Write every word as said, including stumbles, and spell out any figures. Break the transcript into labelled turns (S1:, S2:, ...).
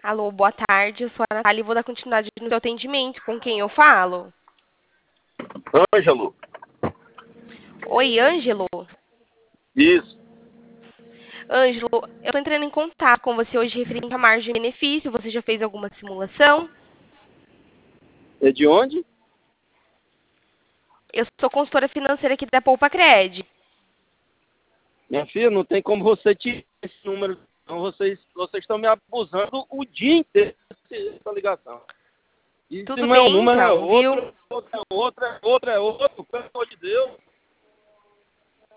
S1: Alô, boa tarde. Eu sou a Natália e vou dar continuidade no seu atendimento. Com quem eu falo?
S2: Ângelo.
S1: Oi, Ângelo.
S2: Isso.
S1: Ângelo, eu estou entrando em contato com você hoje referente à margem de benefício. Você já fez alguma simulação?
S2: É de onde?
S1: Eu sou consultora financeira aqui da Poupa Cred.
S2: Minha filha, não tem como você tirar esse número. Não, vocês, vocês estão me abusando o dia inteiro dessa ligação. Isso
S1: Tudo
S2: não é um
S1: bem
S2: número, é
S1: então, viu?
S2: outro, outro é outro, é outro, é outro, pelo amor de Deus.